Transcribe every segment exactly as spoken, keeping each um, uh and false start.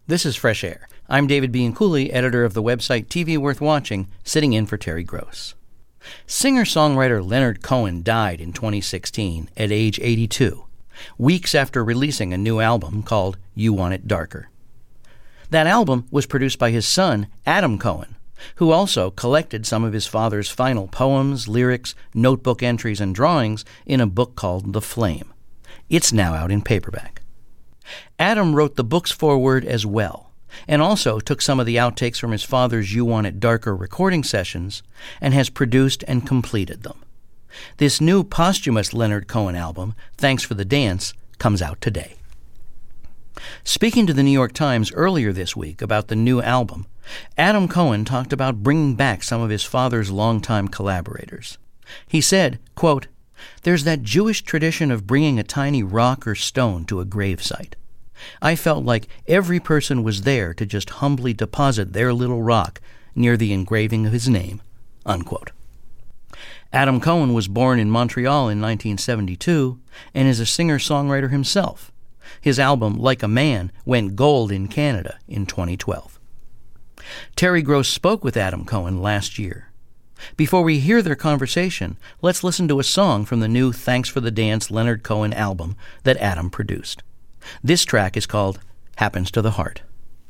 This is Fresh Air. I'm David Bianculli, editor of the website T V Worth Watching, sitting in for Terry Gross. Singer-songwriter Leonard Cohen died in twenty sixteen at age eighty-two, weeks after releasing a new album called You Want It Darker. That album was produced by his son, Adam Cohen, who also collected some of his father's final poems, lyrics, notebook entries, and drawings in a book called The Flame. It's now out in paperback. Adam wrote the book's foreword as well, and also took some of the outtakes from his father's You Want It Darker recording sessions and has produced and completed them. This new posthumous Leonard Cohen album, Thanks for the Dance, comes out today. Speaking to the New York Times earlier this week about the new album, Adam Cohen talked about bringing back some of his father's longtime collaborators. He said, quote, "There's that Jewish tradition of bringing a tiny rock or stone to a gravesite. I felt like every person was there to just humbly deposit their little rock near the engraving of his name," unquote. Adam Cohen was born in Montreal in nineteen seventy-two and is a singer-songwriter himself. His album, Like a Man, went gold in Canada in twenty twelve. Terry Gross spoke with Adam Cohen last year. Before we hear their conversation, let's listen to a song from the new Thanks for the Dance Leonard Cohen album that Adam produced. This track is called Happens to the Heart.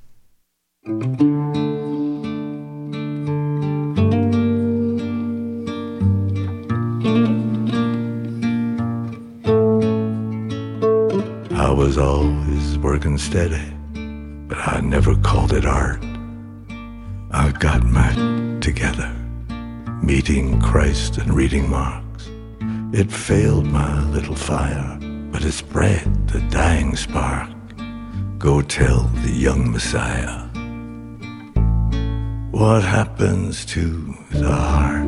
I was always working steady, but I never called it art. I got my together, meeting Christ and reading Marx. It failed my little fire, but it spread the dying spark. Go tell the young Messiah what happens to the heart.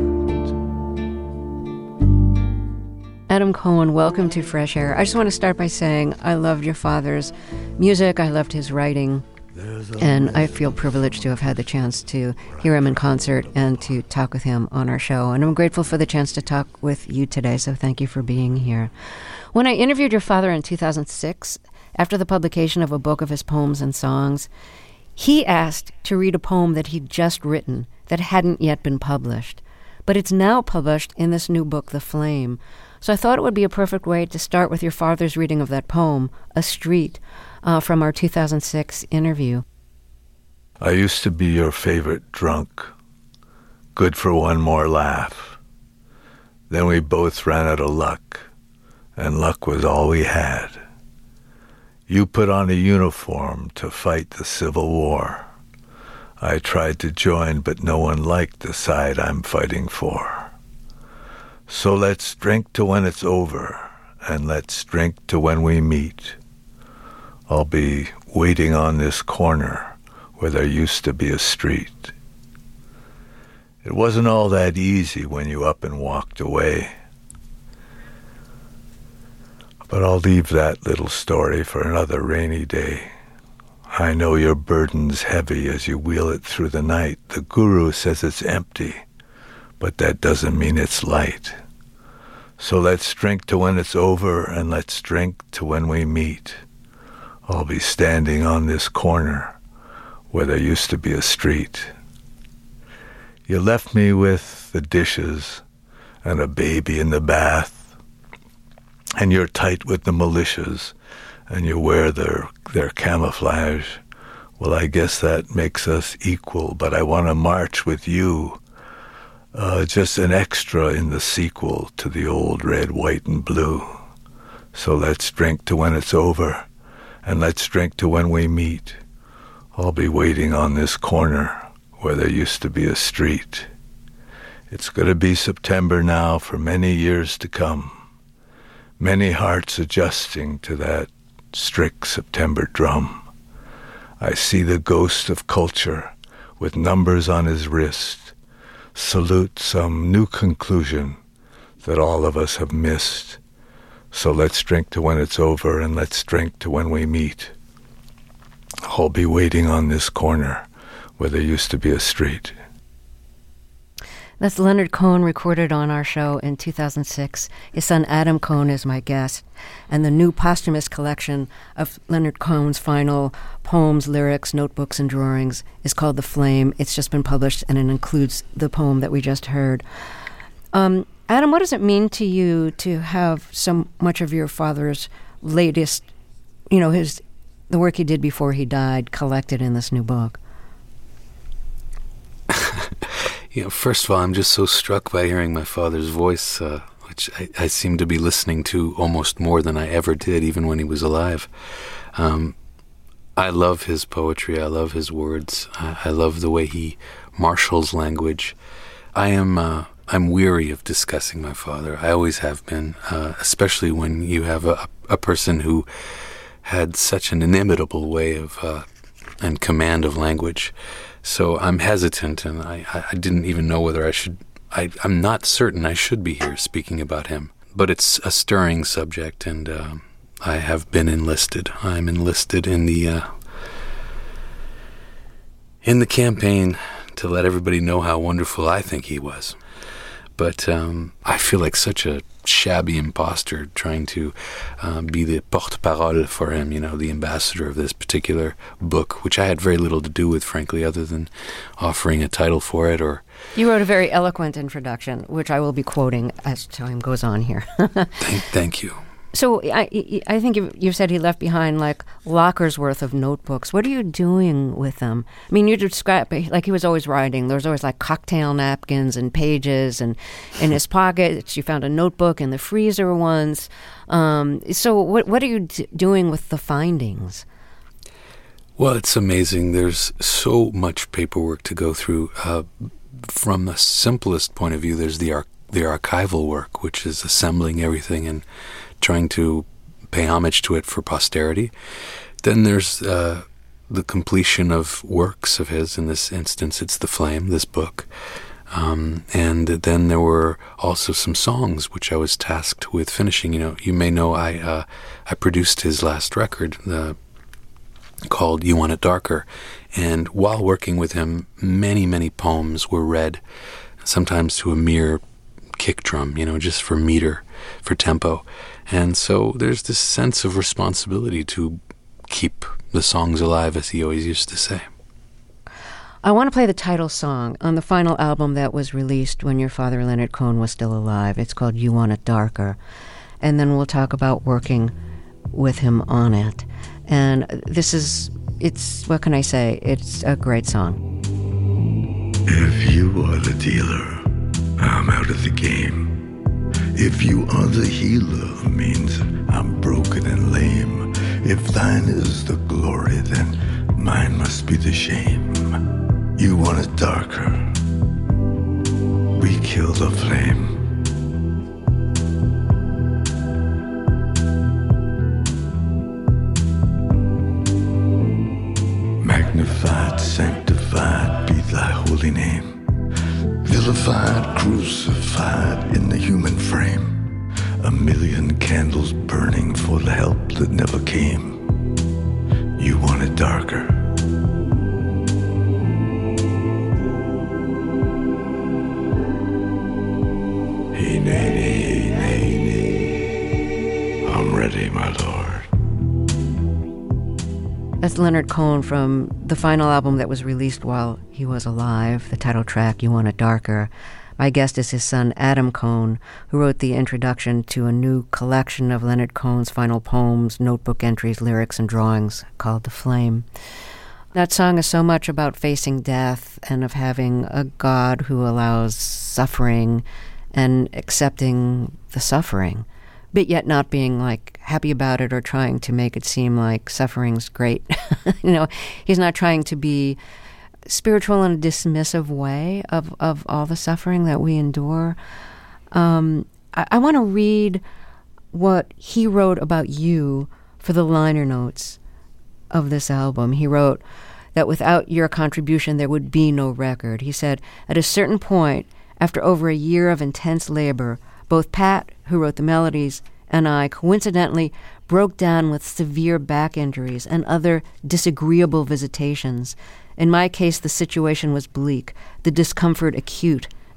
Adam Cohen, welcome to Fresh Air. I just want to start by saying I loved your father's music, I loved his writing, and I feel privileged to have had the chance to hear him in concert and to talk with him on our show. And I'm grateful for the chance to talk with you today, so thank you for being here. When I interviewed your father in two thousand six, after the publication of a book of his poems and songs, he asked to read a poem that he'd just written that hadn't yet been published. But it's now published in this new book, The Flame. So I thought it would be a perfect way to start with your father's reading of that poem, A Street, uh, from our two thousand six interview. I used to be your favorite drunk, good for one more laugh. Then we both ran out of luck, and luck was all we had. You put on a uniform to fight the Civil War. I tried to join, but no one liked the side I'm fighting for. So let's drink to when it's over, and let's drink to when we meet. I'll be waiting on this corner where there used to be a street. It wasn't all that easy when you up and walked away. But I'll leave that little story for another rainy day. I know your burden's heavy as you wheel it through the night. The guru says it's empty, but that doesn't mean it's light. So let's drink to when it's over, and let's drink to when we meet. I'll be standing on this corner where there used to be a street. You left me with the dishes and a baby in the bath, and you're tight with the militias, and you wear their their camouflage. Well, I guess that makes us equal, but I want to march with you. Uh, just an extra in the sequel to the old red, white, and blue. So let's drink to when it's over, and let's drink to when we meet. I'll be waiting on this corner where there used to be a street. It's going to be September now for many years to come. Many hearts adjusting to that strict September drum. I see the ghost of culture with numbers on his wrist salute some new conclusion that all of us have missed. So let's drink to when it's over, and let's drink to when we meet. I'll be waiting on this corner where there used to be a street. That's Leonard Cohen, recorded on our show in two thousand six. His son Adam Cohen is my guest. And the new posthumous collection of Leonard Cohen's final poems, lyrics, notebooks, and drawings is called The Flame. It's just been published, and it includes the poem that we just heard. Um, Adam, what does it mean to you to have so much of your father's latest, you know, his the work he did before he died, collected in this new book? You know, first of all, I'm just so struck by hearing my father's voice, uh, which I, I seem to be listening to almost more than I ever did, even when he was alive. Um, I love his poetry. I love his words. I, I love the way he marshals language. I am uh, I'm weary of discussing my father. I always have been, uh, especially when you have a, a person who had such an inimitable way of uh, and command of language. So I'm hesitant, and I, I didn't even know whether I should... I, I'm not certain I should be here speaking about him. But it's a stirring subject, and uh, I have been enlisted. I'm enlisted in the uh, in the campaign to let everybody know how wonderful I think he was. But um, I feel like such a shabby imposter trying to uh, be the porte-parole for him, you know, the ambassador of this particular book, which I had very little to do with, frankly, other than offering a title for it. Or you wrote a very eloquent introduction, which I will be quoting as time goes on here. thank, thank you. So I, I think you, you said he left behind like lockers worth of notebooks. What are you doing with them? I mean, you describe like he was always writing. There was always like cocktail napkins and pages, and in his pockets you found a notebook in the freezer once. Um, so what what are you d- doing with the findings? Well, it's amazing. There's so much paperwork to go through. Uh, from the simplest point of view, there's the ar- the archival work, which is assembling everything and trying to pay homage to it for posterity. Then there's uh, the completion of works of his. In this instance, it's The Flame, this book. Um, and then there were also some songs which I was tasked with finishing. You know, you may know I uh, I produced his last record uh, called You Want It Darker. And while working with him, many, many poems were read, sometimes to a mere kick drum, you know, just for meter, for tempo. And so there's this sense of responsibility to keep the songs alive, as he always used to say. I want to play the title song on the final album that was released when your father, Leonard Cohen, was still alive. It's called You Want It Darker. And then we'll talk about working with him on it. And this is, it's, what can I say? It's a great song. If you are the dealer, I'm out of the game. If you are the healer, means I'm broken and lame. If thine is the glory, then mine must be the shame. You want it darker, we kill the flame. Magnified, sanctified be thy holy name. Vilified, crucified in the human frame. A million candles burning for the help that never came. You want it darker. Hey, nay, nay, nay, nay. I'm ready, my lord. That's Leonard Cohen from the final album that was released while he was alive, the title track, You Want It Darker. My guest is his son, Adam Cohen, who wrote the introduction to a new collection of Leonard Cohen's final poems, notebook entries, lyrics, and drawings called The Flame. That song is so much about facing death and of having a God who allows suffering and accepting the suffering, but yet not being like happy about it or trying to make it seem like suffering's great. You know, he's not trying to be spiritual in a dismissive way of, of all the suffering that we endure. Um, I, I want to read what he wrote about you for the liner notes of this album. He wrote that without your contribution, there would be no record. He said, at a certain point, after over a year of intense labor, both Pat, who wrote the melodies, and I coincidentally broke down with severe back injuries and other disagreeable visitations. In my case, the situation was bleak, the discomfort acute,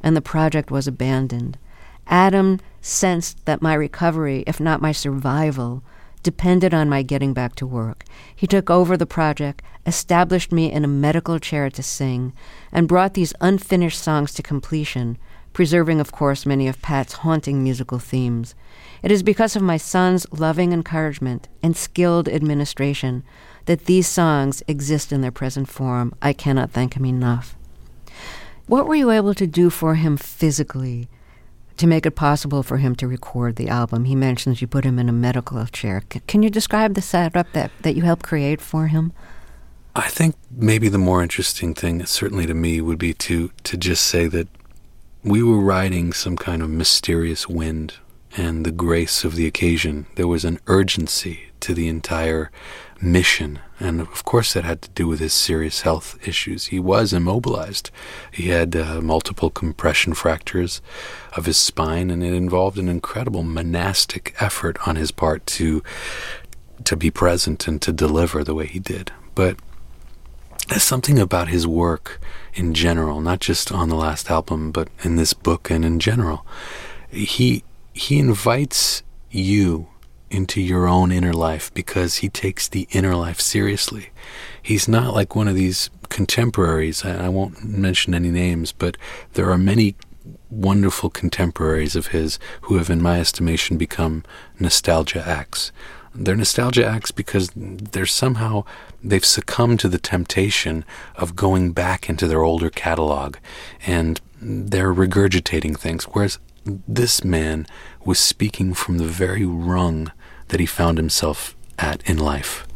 and the project was abandoned. Adam sensed that my recovery, if not my survival, depended on my getting back to work. He took over the project, established me in a medical chair to sing, and brought these unfinished songs to completion, preserving, of course, many of Pat's haunting musical themes. It is because of my son's loving encouragement and skilled administration that these songs exist in their present form. I cannot thank him enough. What were you able to do for him physically to make it possible for him to record the album? He mentions you put him in a medical chair. C- can you describe the setup that, that you helped create for him? I think maybe the more interesting thing, certainly to me, would be to, to just say that we were riding some kind of mysterious wind and the grace of the occasion. There was an urgency to the entire mission, and of course that had to do with his serious health issues. He was immobilized. He had uh, multiple compression fractures of his spine, and it involved an incredible monastic effort on his part to to be present and to deliver the way he did. But there's something about his work in general, not just on the last album, but in this book and in general. He he invites you into your own inner life because he takes the inner life seriously. He's not like one of these contemporaries. I won't mention any names, but there are many wonderful contemporaries of his who have, in my estimation, become nostalgia acts. They're nostalgia acts because they're somehow, they've succumbed to the temptation of going back into their older catalog, and they're regurgitating things, whereas this man was speaking from the very rung that he found himself at in life.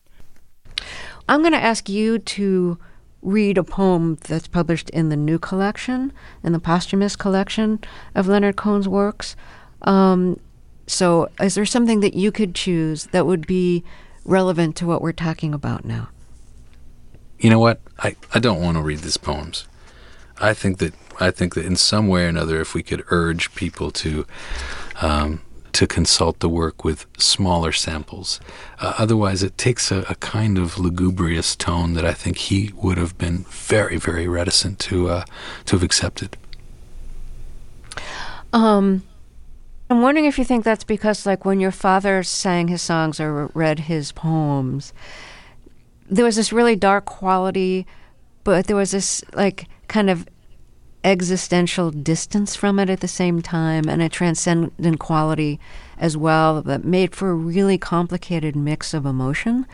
I'm going to ask you to read a poem that's published in the new collection, in the posthumous collection of Leonard Cohen's works. Um, so is there something that you could choose that would be relevant to what we're talking about now? You know what? I, I don't want to read these poems. I think that I think that in some way or another, if we could urge people to um, to consult the work with smaller samples, uh, otherwise it takes a, a kind of lugubrious tone that I think he would have been very, very reticent to uh, to have accepted. Um, I'm wondering if you think that's because, like, when your father sang his songs or read his poems, there was this really dark quality, but there was this, like, kind of existential distance from it at the same time, and a transcendent quality as well that made for a really complicated mix of emotion.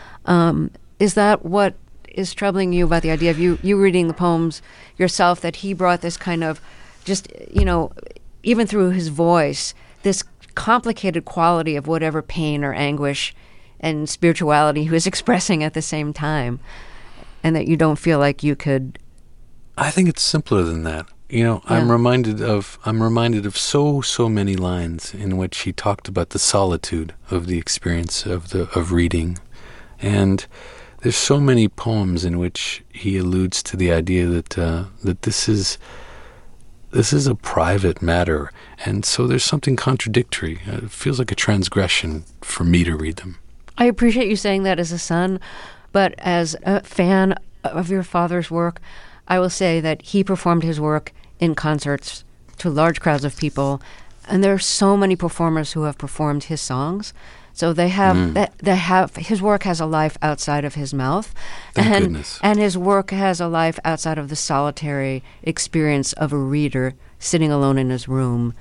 Um, is that what is troubling you about the idea of you, you reading the poems yourself, that he brought this kind of just, you know, even through his voice, this complicated quality of whatever pain or anguish and spirituality he was expressing at the same time, and that you don't feel like you could... I think it's simpler than that. You know, yeah. I'm reminded of I'm reminded of so so many lines in which he talked about the solitude of the experience of the of reading, and there's so many poems in which he alludes to the idea that uh, that this is this is a private matter, and so there's something contradictory. It feels like a transgression for me to read them. I appreciate you saying that as a son, but as a fan of your father's work, I will say that he performed his work in concerts to large crowds of people, and there are so many performers who have performed his songs. So they have mm. that they have his work has a life outside of his mouth, Thank and goodness. and his work has a life outside of the solitary experience of a reader sitting alone in his room,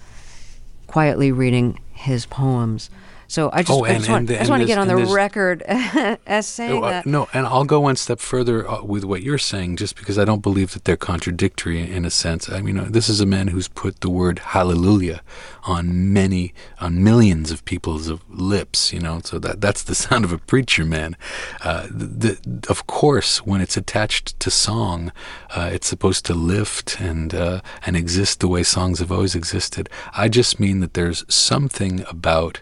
quietly reading his poems. So I just, oh, and, I just want, and, I just want to get on the there's, record as saying oh, uh, that. No, and I'll go one step further uh, with what you're saying, just because I don't believe that they're contradictory in a sense. I mean, uh, this is a man who's put the word hallelujah on many, on millions of people's lips, you know, so that that's the sound of a preacher man. Uh, the, the, of course, when it's attached to song, uh, it's supposed to lift and, uh, and exist the way songs have always existed. I just mean that there's something about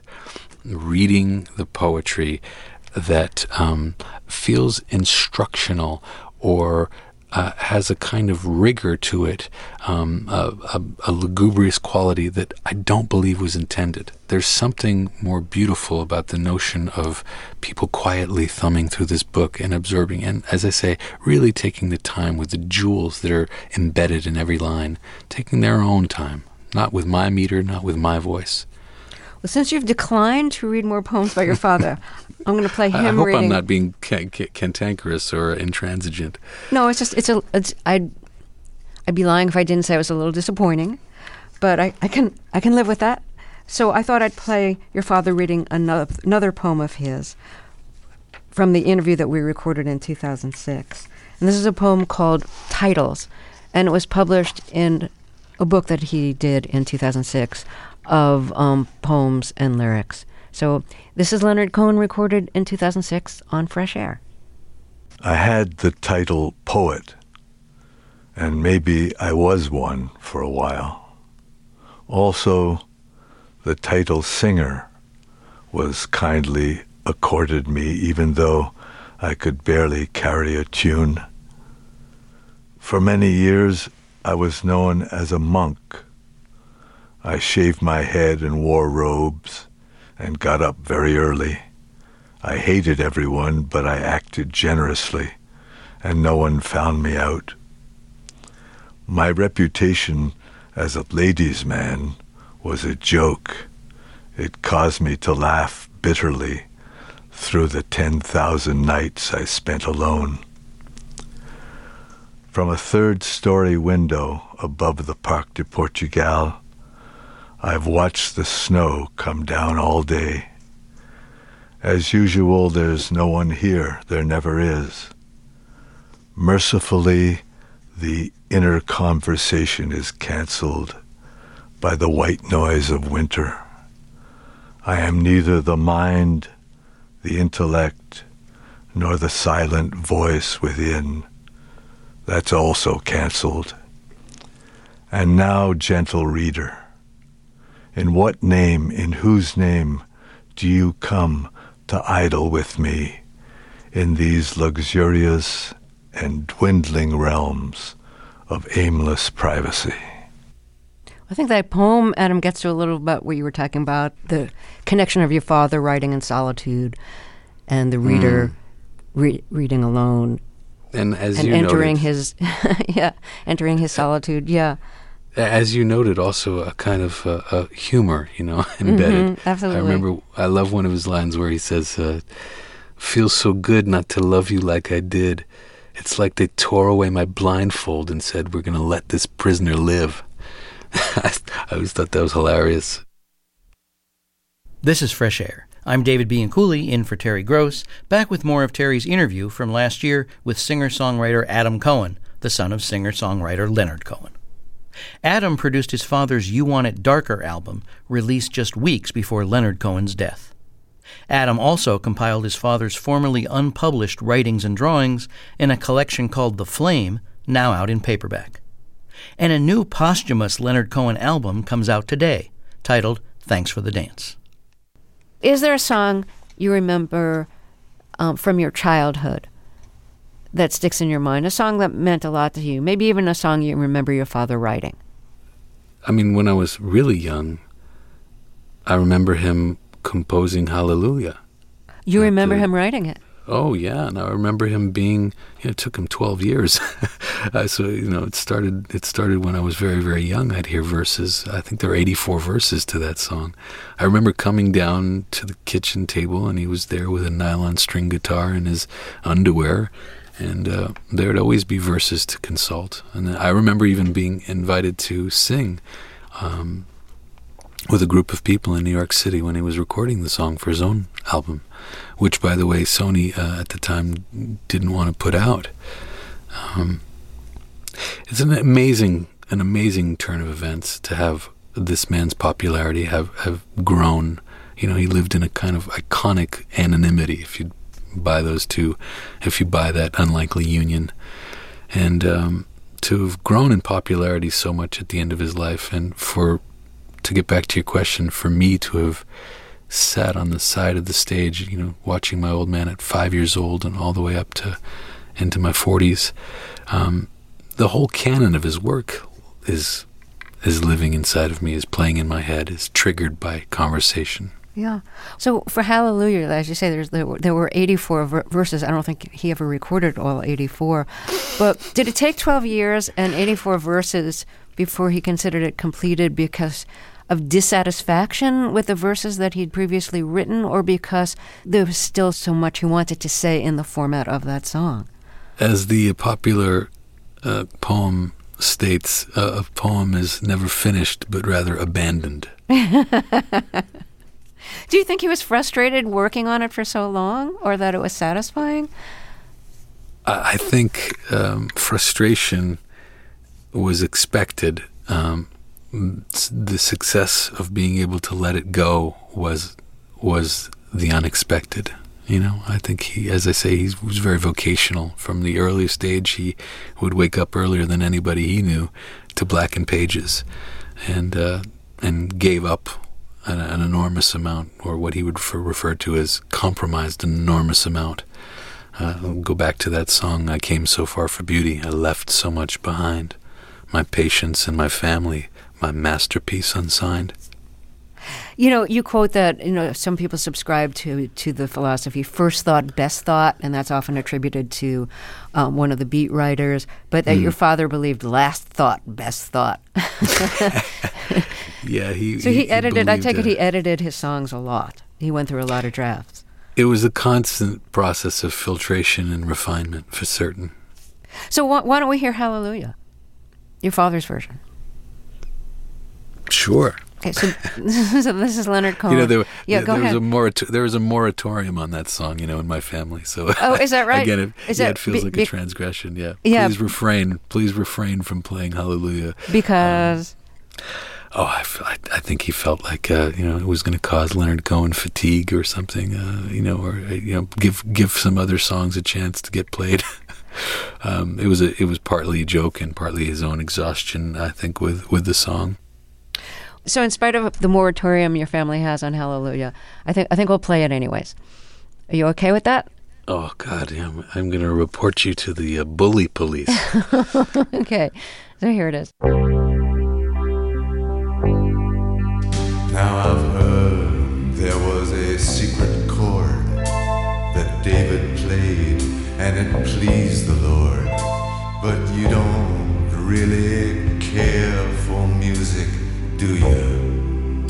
reading the poetry that um, feels instructional or uh, has a kind of rigor to it, um, a, a, a lugubrious quality that I don't believe was intended. There's something more beautiful about the notion of people quietly thumbing through this book and absorbing, and as I say, really taking the time with the jewels that are embedded in every line, taking their own time, not with my meter, not with my voice. Well, since you've declined to read more poems by your father, I'm going to play him I hope reading. I'm not being ca- ca- cantankerous or intransigent. No, it's just, it's a, it's, I'd, I'd be lying if I didn't say it was a little disappointing, but I, I can, I can live with that. So I thought I'd play your father reading another, another poem of his from the interview that we recorded in two thousand six. And this is a poem called Titles, and it was published in a book that he did in two thousand six of um, poems and lyrics. So this is Leonard Cohen, recorded in two thousand six on Fresh Air. I had the title poet, and maybe I was one for a while. Also, the title singer was kindly accorded me, even though I could barely carry a tune. For many years, I was known as a monk. I shaved my head and wore robes and got up very early. I hated everyone, but I acted generously, and no one found me out. My reputation as a ladies' man was a joke. It caused me to laugh bitterly through the ten thousand nights I spent alone. From a third-story window above the Parc de Portugal, I've watched the snow come down all day. As usual, there's no one here. There never is. Mercifully, the inner conversation is canceled by the white noise of winter. I am neither the mind, the intellect, nor the silent voice within. That's also canceled. And now, gentle reader, in what name, in whose name, do you come to idle with me in these luxurious and dwindling realms of aimless privacy? I think that poem, Adam, gets to a little about what you were talking about, the connection of your father writing in solitude and the reader mm. re- reading alone. And as and you entering noted, his, yeah, entering his solitude, yeah. As you noted, also a kind of uh, a humor, you know, embedded. Mm-hmm, absolutely. I remember, I love one of his lines where he says, uh, "Feels so good not to love you like I did. It's like they tore away my blindfold and said, we're going to let this prisoner live." I always thought that was hilarious. This is Fresh Air. I'm David Bianculli, in for Terry Gross, back with more of Terry's interview from last year with singer-songwriter Adam Cohen, the son of singer-songwriter Leonard Cohen. Adam produced his father's You Want It Darker album, released just weeks before Leonard Cohen's death. Adam also compiled his father's formerly unpublished writings and drawings in a collection called The Flame, now out in paperback. And a new posthumous Leonard Cohen album comes out today, titled Thanks for the Dance. Is there a song you remember um, from your childhood that sticks in your mind, a song that meant a lot to you, maybe even a song you remember your father writing? I mean, when I was really young, I remember him composing Hallelujah. You remember the, him writing it? Oh, yeah, and I remember him being, you know, it took him twelve years. uh, so, you know, it started It started when I was very, very young. I'd hear verses. I think there are eighty-four verses to that song. I remember coming down to the kitchen table, and he was there with a nylon string guitar in his underwear, and uh, there would always be verses to consult. And I remember even being invited to sing um, with a group of people in New York City when he was recording the song for his own album, which, by the way, Sony uh, at the time didn't want to put out. Um, it's an amazing, an amazing turn of events to have this man's popularity have, have grown. You know, he lived in a kind of iconic anonymity, if you buy those two, if you buy that unlikely union. And um, to have grown in popularity so much at the end of his life, and for, to get back to your question, for me to have sat on the side of the stage, you know, watching my old man at five years old and all the way up to into my forties. Um, the whole canon of his work is is living inside of me, is playing in my head, is triggered by conversation. Yeah. So for Hallelujah, as you say, there's, there, were, there were eighty-four ver- verses. I don't think he ever recorded all eighty-four. But did it take twelve years and eighty-four verses before he considered it completed because of dissatisfaction with the verses that he'd previously written, or because there was still so much he wanted to say in the format of that song? As the popular uh, poem states, uh, a poem is never finished, but rather abandoned. Do you think he was frustrated working on it for so long, or that it was satisfying? I think um, frustration was expected. Um, the success of being able to let it go was was the unexpected. You know, I think he, as I say, he was very vocational. From the earliest age, he would wake up earlier than anybody he knew to blacken pages, and uh, and gave up an, an enormous amount, or what he would refer, refer to as compromised an enormous amount. Uh, I'll go back to that song, I Came So Far for Beauty, I left so much behind, my patience and my family, my masterpiece unsigned. You know, you quote that, you know, some people subscribe to, to the philosophy, first thought, best thought, and that's often attributed to um, one of the beat writers, but that mm. your father believed last thought, best thought. Yeah, he So he, he edited, I take that. it he edited his songs a lot. He went through a lot of drafts. It was a constant process of filtration and refinement, for certain. So wh- why don't we hear Hallelujah, your father's version? Sure. Okay, so, so this is Leonard Cohen. You know, there, yeah, there, go there ahead. Was a morat- there was a moratorium on that song, you know, in my family. So oh, is that right? Again, it, is yeah, that it feels be, like be, a transgression. Yeah. yeah. Please refrain. Please refrain from playing Hallelujah. Because. Um, oh, I, I, I think he felt like uh, you know it was going to cause Leonard Cohen fatigue or something. Uh, you know, or you know, give give some other songs a chance to get played. um, it was a, it was partly a joke and partly his own exhaustion, I think, with with the song. So in spite of the moratorium your family has on Hallelujah, I think I think we'll play it anyways. Are you okay with that? Oh, God, yeah, I'm, I'm going to report you to the uh, bully police. Okay, so here it is. Now I've heard there was a secret chord that David played, and it pleased the Lord. But you don't really care for music, do you?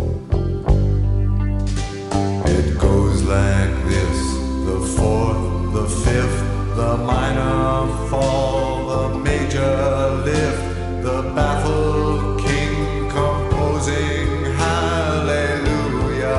It goes like this: the fourth, the fifth, the minor fall, the major lift, the baffled king composing hallelujah.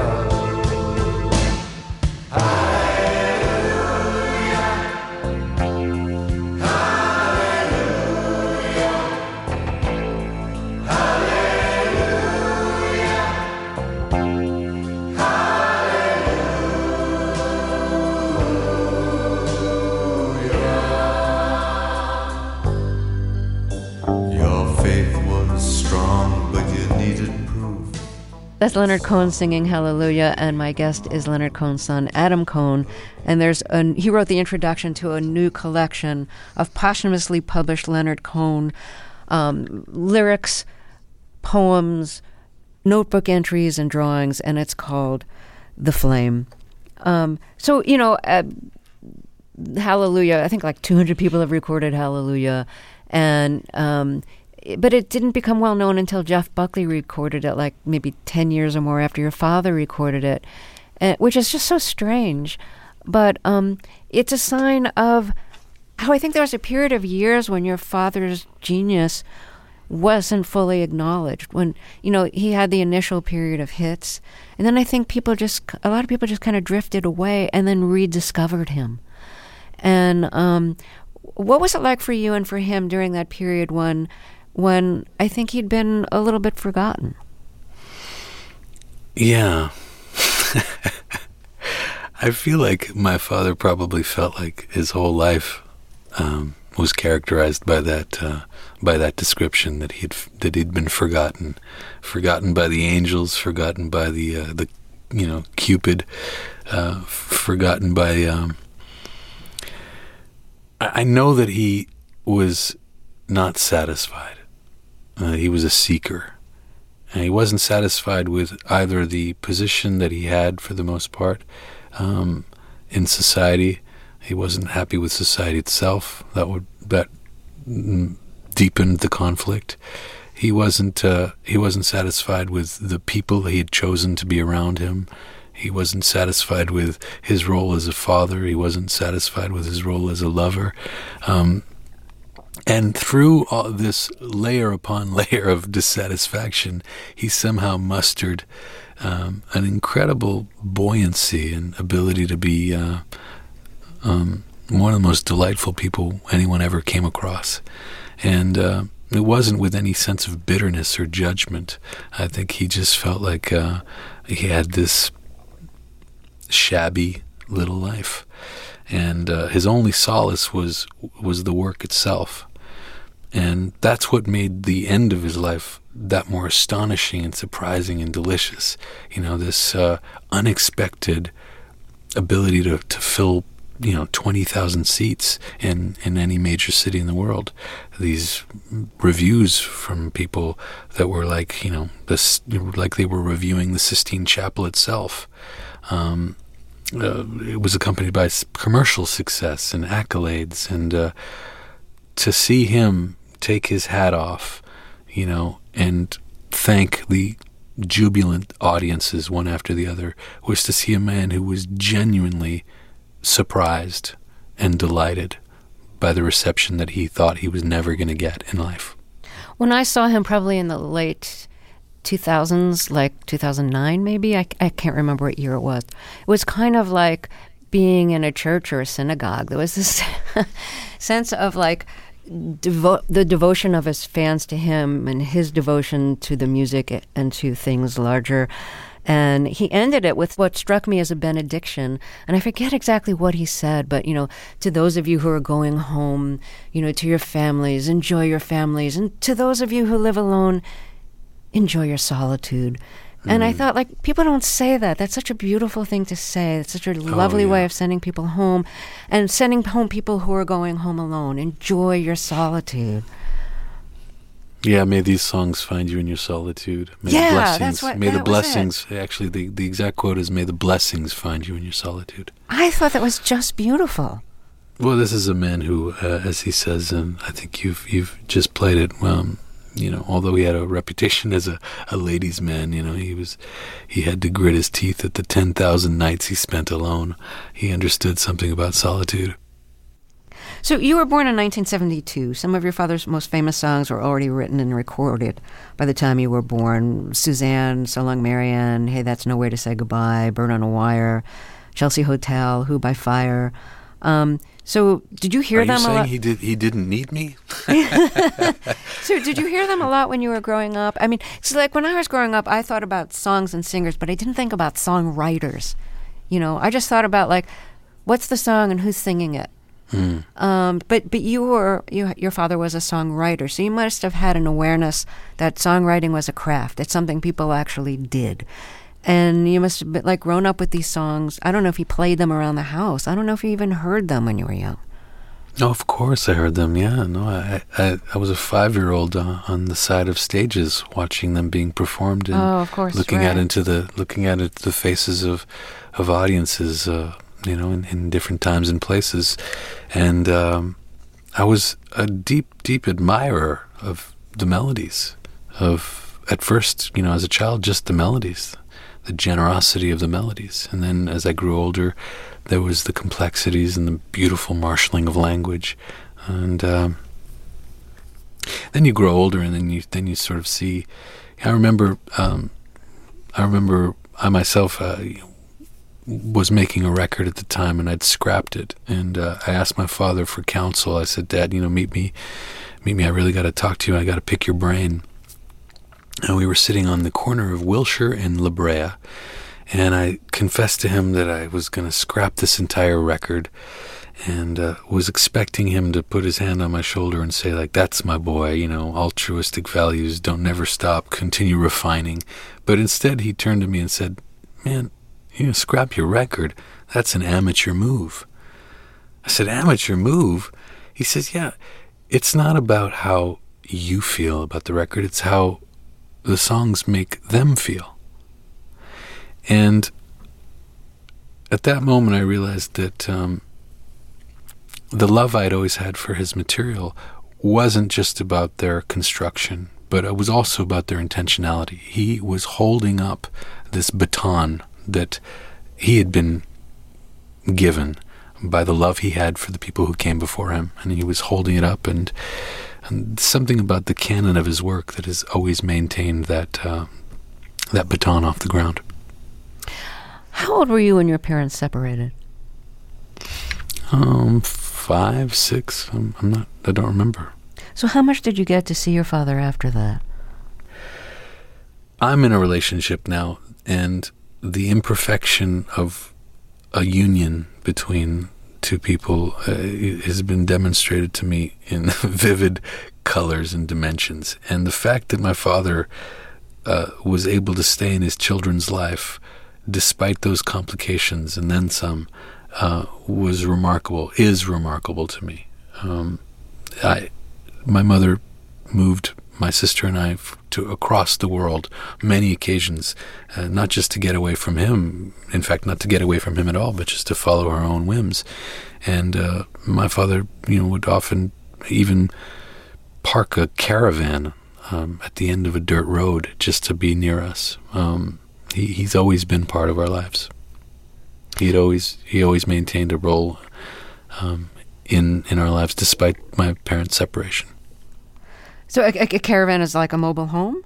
That's Leonard Cohen singing Hallelujah, and my guest is Leonard Cohen's son, Adam Cohen. And there's a, he wrote the introduction to a new collection of posthumously published Leonard Cohen um, lyrics, poems, notebook entries, and drawings, and it's called The Flame. Um, so, you know, uh, Hallelujah, I think like two hundred people have recorded Hallelujah, and um, but it didn't become well known until Jeff Buckley recorded it, like maybe ten years or more after your father recorded it, uh, which is just so strange. But um, it's a sign of how I think there was a period of years when your father's genius wasn't fully acknowledged. When, you know, he had the initial period of hits, and then I think people just, a lot of people just kind of drifted away and then rediscovered him. And um, what was it like for you and for him during that period when, when I think he'd been a little bit forgotten? Yeah. I feel like my father probably felt like his whole life um, was characterized by that uh, by that description, that he'd that he'd been forgotten, forgotten by the angels, forgotten by the uh, the you know Cupid, uh, forgotten by um, I, I know that he was not satisfied. Uh, he was a seeker. And he wasn't satisfied with either the position that he had, for the most part, um, in society. He wasn't happy with society itself. That would that deepened the conflict. He wasn't uh, he wasn't satisfied with the people he had chosen to be around him. He wasn't satisfied with his role as a father. He wasn't satisfied with his role as a lover. Um, and through all this layer upon layer of dissatisfaction, he somehow mustered um, an incredible buoyancy and ability to be uh, um, one of the most delightful people anyone ever came across. And uh, it wasn't with any sense of bitterness or judgment. I think he just felt like uh, he had this shabby little life, and uh, his only solace was was the work itself. And that's what made the end of his life that more astonishing and surprising and delicious. You know, this uh, unexpected ability to, to fill, you know, twenty thousand seats in, in any major city in the world. These reviews from people that were like, you know, this, like they were reviewing the Sistine Chapel itself. Um, uh, it was accompanied by commercial success and accolades, and uh, to see him take his hat off, you know, and thank the jubilant audiences one after the other, was to see a man who was genuinely surprised and delighted by the reception that he thought he was never going to get in life. When I saw him probably in the late two thousands, like two thousand nine maybe, I, I can't remember what year it was. It was kind of like being in a church or a synagogue. There was this sense of like devo- the devotion of his fans to him and his devotion to the music and to things larger. And he ended it with what struck me as a benediction. And I forget exactly what he said, but, you know, to those of you who are going home, you know, to your families, enjoy your families. And to those of you who live alone, enjoy your solitude. Mm. And I thought, like, people don't say that. That's such a beautiful thing to say. It's such a lovely oh, yeah. way of sending people home, and sending home people who are going home alone. Enjoy your solitude. Yeah, may these songs find you in your solitude. May yeah, the blessings, that's what. May that the blessings. Was it. Actually, the the exact quote is, "May the blessings find you in your solitude." I thought that was just beautiful. Well, this is a man who, uh, as he says, and I think you've you've just played it. Um, you know, although he had a reputation as a, a ladies' man, you know, he was he had to grit his teeth at the ten thousand nights he spent alone. He understood something about solitude. So you were born in nineteen seventy-two. Some of your father's most famous songs were already written and recorded by the time you were born. Suzanne, So Long Marianne, Hey, That's No Way to Say Goodbye, Bird on a Wire, Chelsea Hotel, Who by Fire. Um, so did you hear Are them you a lot? saying he did he didn't need me? So did you hear them a lot when you were growing up? I mean, so like when I was growing up, I thought about songs and singers, but I didn't think about songwriters. You know, I just thought about like, what's the song and who's singing it? Mm. Um, but but you were you, your father was a songwriter, so you must have had an awareness that songwriting was a craft. It's something people actually did, and you must have been, like grown up with these songs. I don't know if you played them around the house. I don't know if you even heard them when you were young. Oh, of course I heard them. Yeah, no, I I, I was a five-year-old uh, on the side of stages watching them being performed, and oh, of course, looking right. out into the looking out into the faces of of audiences. Uh, you know, in, in different times and places. And um, I was a deep, deep admirer of the melodies, of, at first, you know, as a child, just the melodies, the generosity of the melodies. And then as I grew older, there was the complexities and the beautiful marshalling of language. And um, then you grow older, and then you then you sort of see, I remember, um, I remember I myself, uh, was making a record at the time, and I'd scrapped it, and uh, I asked my father for counsel. I said, Dad, you know, meet me, meet me, I really got to talk to you, I got to pick your brain. And we were sitting on the corner of Wilshire and La Brea, and I confessed to him that I was going to scrap this entire record, and uh, was expecting him to put his hand on my shoulder and say, like, that's my boy, you know, altruistic values, don't never stop, continue refining. But instead he turned to me and said, man, you know, scrap your record, that's an amateur move. I said, amateur move? He says, yeah, it's not about how you feel about the record, it's how the songs make them feel. And at that moment I realized that um, the love I'd always had for his material wasn't just about their construction, but it was also about their intentionality. He was holding up this baton that he had been given by the love he had for the people who came before him, and he was holding it up, and, and something about the canon of his work that has always maintained that uh, that baton off the ground. How old were you when your parents separated? Um, five, six. I'm, I'm not. I don't remember. So, how much did you get to see your father after that? I'm in a relationship now, and the imperfection of a union between two people uh, has been demonstrated to me in vivid colors and dimensions. And the fact that my father uh, was able to stay in his children's life despite those complications and then some uh, was remarkable, is remarkable to me. Um, I, my mother moved my sister and I to across the world many occasions, uh, not just to get away from him, in fact, not to get away from him at all, but just to follow her own whims. And uh, my father, you know, would often even park a caravan um, at the end of a dirt road just to be near us. Um, he, he's always been part of our lives. He'd always he always maintained a role um, in in our lives, despite my parents' separation. So a, a caravan is like a mobile home?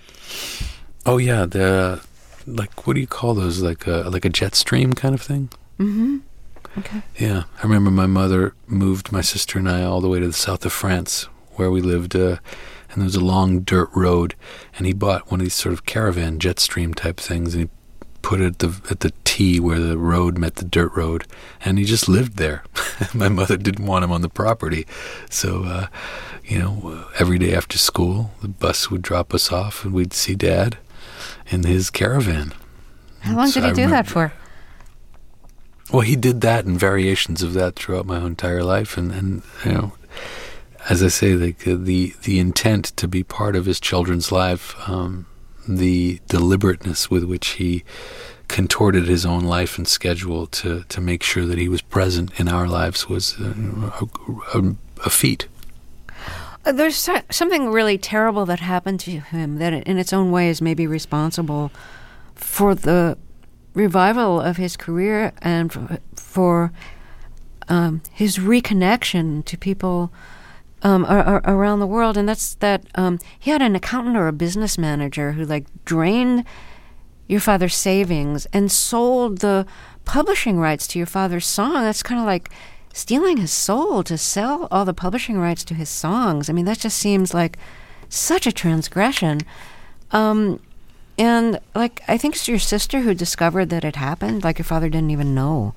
Oh yeah, the like what do you call those? Like a like a jet stream kind of thing. Mm-hmm. Okay. Yeah, I remember my mother moved my sister and I all the way to the south of France, where we lived, uh, and there was a long dirt road, and he bought one of these sort of caravan jet stream type things, and he put it at the at the T where the road met the dirt road, and he just lived there. My mother didn't want him on the property, so uh, you know, every day after school, the bus would drop us off, and we'd see Dad in his caravan. How long so did he I do remember, that for? Well, he did that and variations of that throughout my entire life, and, and you know, as I say, like uh, the the intent to be part of his children's life, um, the deliberateness with which he contorted his own life and schedule to, to make sure that he was present in our lives was uh, a, a, a feat. Uh, there's so- something really terrible that happened to him that in its own way is maybe responsible for the revival of his career and for, for um, his reconnection to people um, ar- ar- around the world. And that's that um, he had an accountant or a business manager who like drained your father's savings and sold the publishing rights to your father's song. That's kind of like stealing his soul to sell all the publishing rights to his songs. I mean, that just seems like such a transgression. Um, and, like, I think it's your sister who discovered that it happened. Like, your father didn't even know.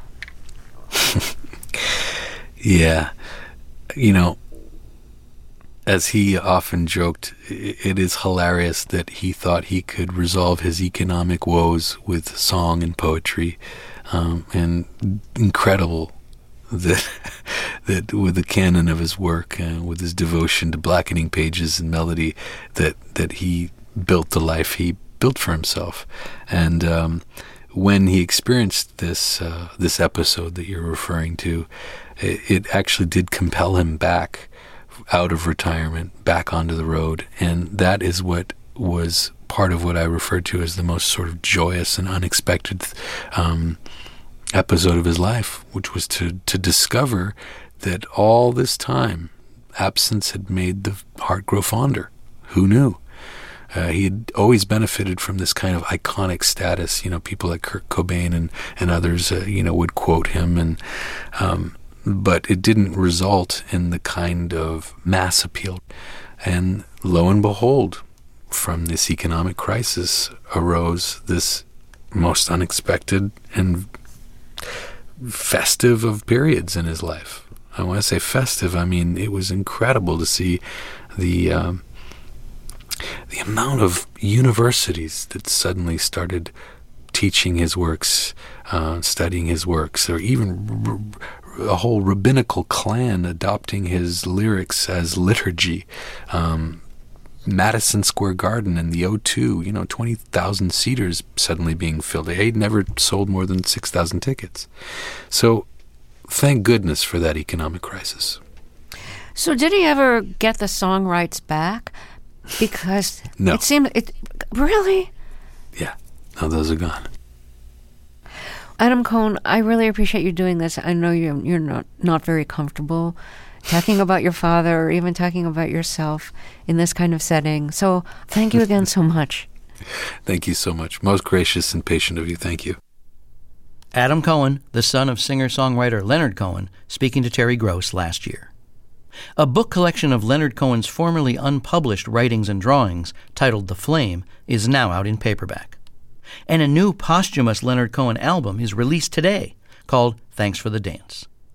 Yeah. You know, as he often joked, it is hilarious that he thought he could resolve his economic woes with song and poetry, um, and incredible that that with the canon of his work and with his devotion to blackening pages and melody, that that he built the life he built for himself. And um, when he experienced this uh, this episode that you're referring to, it, it actually did compel him back out of retirement, back onto the road. And that is what was part of what I referred to as the most sort of joyous and unexpected um, episode of his life, which was to, to discover that all this time, absence had made the heart grow fonder. Who knew? Uh, he had always benefited from this kind of iconic status. You know, people like Kurt Cobain and, and others, uh, you know, would quote him, and um, but it didn't result in the kind of mass appeal. And lo and behold, from this economic crisis arose this most unexpected and festive of periods in his life. And when I say festive, I mean it was incredible to see the um, the amount of universities that suddenly started teaching his works, uh, studying his works, or even r- a whole rabbinical clan adopting his lyrics as liturgy. Um, Madison Square Garden and the O two, you know, twenty thousand seaters suddenly being filled. He'd never sold more than six thousand tickets. So thank goodness for that economic crisis. So did he ever get the song rights back? Because no. it seemed, it really? Yeah, no, those are gone. Adam Cohen, I really appreciate you doing this. I know you're, you're not, not very comfortable talking about your father or even talking about yourself in this kind of setting. So thank you again so much. Thank you so much. Most gracious and patient of you. Thank you. Adam Cohen, the son of singer-songwriter Leonard Cohen, speaking to Terry Gross last year. A book collection of Leonard Cohen's formerly unpublished writings and drawings, titled The Flame, is now out in paperback. And a new posthumous Leonard Cohen album is released today, called Thanks for the Dance.